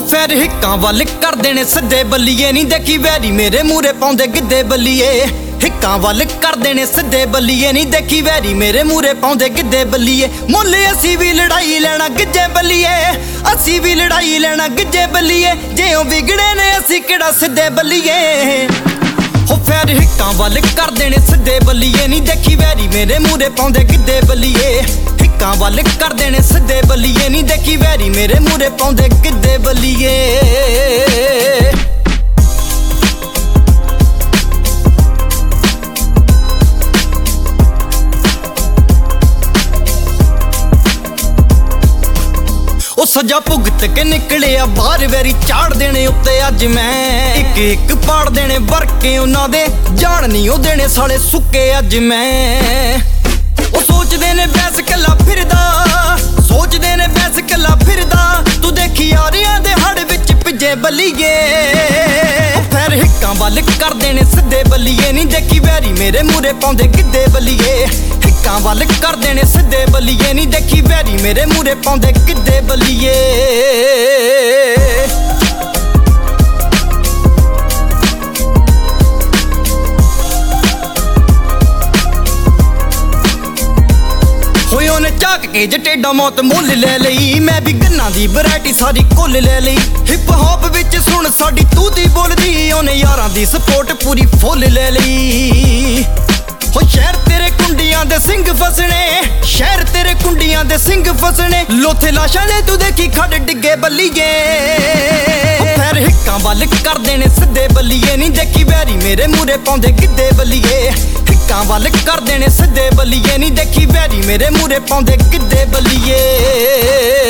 ਫੇਰ ਹਿੱਕਾਂ ਵੱਲ ਕਰਦੇ ਨੇ ਸਿੱਧੇ ਬੱਲੀਏ ਨਹੀਂ ਦੇਖੀ ਵੈਰੀ ਮੇਰੇ ਮੂਰੇ ਪਾਉਂਦੇ ਗਿੱਧੇ ਬੱਲੀਏ। ਹਿੱਕਾਂ ਵੱਲ ਕਰਦੇ ਨੇ ਸਿੱਧੇ ਬੱਲੀਏ ਨਹੀਂ ਦੇਖੀ ਵੈਰੀ ਮੇਰੇ ਮੂਰੇ ਪਾਉਂਦੇ ਗਿੱਧੇ ਬੱਲੀਏ। ਮੁੱਲ ਅਸੀਂ ਵੀ ਲੜਾਈ ਲੈਣਾ ਗਿੱਜੇ ਬੱਲੀਏ, ਅਸੀਂ ਵੀ ਲੜਾਈ ਲੈਣਾ ਗਿੱਜੇ ਬੱਲੀਏ। ਜਿਉਂ ਵਿਗੜੇ ਨੇ ਅਸੀਂ ਕਿਹੜਾ ਸਿੱਧੇ ਬੱਲੀਏ। ਹੋ ਫੇਰ ਹਿੱਕਾਂ ਵੱਲ ਕਰਦੇ ਨੇ ਸਿੱਧੇ ਬੱਲੀਏ ਨਹੀਂ ਦੇਖੀ ਵੈਰੀ ਮੇਰੇ ਮੂਰੇ ਪਾਉਂਦੇ ਗਿੱਧੇ ਬੱਲੀਏ। ਹਿੱਕਾਂ ਵੱਲ ਕਰਦੇ ਨੇ ਸਿੱਧੇ ਬੱਲੀਏ ਨਹੀਂ ਦੇਖੀ ਵੈਰੀ ਮੇਰੇ ਮੂਰੇ ਪਾਉਂਦੇ ਗਿੱਧੇ ਬੱਲੀਏ। ਉਹ ਸਜ਼ਾ ਭੁਗਤ ਕੇ ਨਿਕਲਿਆ ਬਾਹਰ ਵੈਰੀ ਚਾੜ ਦੇਣੇ ਉੱਤੇ ਅੱਜ ਮੈਂ। ਇੱਕ ਇੱਕ ਪਾੜ ਦੇਣੇ ਵਰਕੇ ਉਹਨਾਂ ਦੇ ਜਾਣ ਨਹੀਂ ਉਹ ਦੇਣੇ ਸਾਲੇ ਸੁੱਕੇ ਅੱਜ ਮੈਂ। ਉਹ ਸੋਚਦੇ ਨੇ ਬੈਸ ਕੱਲਾ ਫਿਰਦਾ, ਸੋਚਦੇ ਨੇ ਬੈਸ ਕੱਲਾ ਫਿਰਦਾ। ਤੂੰ ਦੇਖੀ ਯਾਰੀਆਂ ਦੇ ਹੜ ਵਿੱਚ ਭਿੱਜੇ ਬੱਲੀਏ। ਫੇਰ ਹਿੱਕਾਂ ਵੱਲ ਕਰਦੇ ਨੇ ਸਿੱਧੇ ਬੱਲੀਏ ਨਹੀਂ ਦੇਖੀ ਵੈਰੀ ਮੇਰੇ ਮੂਰੇ ਪਾਉਂਦੇ ਗਿੱਧੇ ਬੱਲੀਏ। ਹਿੱਕਾਂ ਵੱਲ ਕਰਦੇ ਨੇ ਸਿੱਧੇ ਬੱਲੀਏ ਨਹੀਂ ਦੇਖੀ ਵੈਰੀ ਮੇਰੇ ਮੂਰੇ ਪਾਉਂਦੇ ਗਿੱਧੇ ਬੱਲੀਏ। ਹੋਏ ਉਹਨੇ ਝਾਕ ਕੇ ਜੇ ਟੇਡਾ ਮੌਤ ਮੁੱਲ ਲੈ ਲਈ। ਮੈਂ ਵੀ ਗੰਨਾਂ ਦੀ ਵੈਰਾਈਟੀ ਸਾਰੀ ਕੁੱਲ ਲੈ ਲਈ। ਹਿਪ ਹੌਪ ਵਿੱਚ ਸੁਣ ਸਾਡੀ ਤੂੰ ਦੀ ਬੋਲਦੀ, ਉਹਨੇ ਯਾਰਾਂ ਦੀ ਸਪੋਰਟ ਪੂਰੀ ਫੁੱਲ ਲੈ ਲਈ। ਹੋ ਸ਼ਹਿਰ ਤੇਰੇ ਕੁੰਡੀਆਂ ਦੇ ਸਿੰਘ ਫਸਣੇ, ਸ਼ਹਿਰ ਤੇਰੇ ਕੁੰਡੀਆਂ ਦੇ ਸਿੰਘ ਫਸਣੇ। ਲੋਥੇ ਲਾਸ਼ਾਂ ਦੇ ਤੂੰ ਦੇਖੀ ਖੜ ਡਿੱਗੇ ਬੱਲੀਏ। ਫੇਰ ਹਿੱਕਾਂ ਵੱਲ ਕਰਦੇ ਨੇ ਸਿੱਧੇ ਬੱਲੀਏ ਨਹੀਂ ਦੇਖੀ ਵੈਰੀ ਮੇਰੇ ਮੂਰੇ ਪਾਉਂਦੇ ਗਿੱਧੇ ਬੱਲੀਏ। ਹਿੱਕਾਂ ਵੱਲ ਕਰਦੇ ਨੇ ਸਿੱਧੇ ਬੱਲੀਏ ਨਹੀਂ ਦੇਖੀ ਵੈਰੀ ਮੇਰੇ ਮੂਰੇ ਪਾਉਂਦੇ ਗਿੱਧੇ ਬੱਲੀਏ।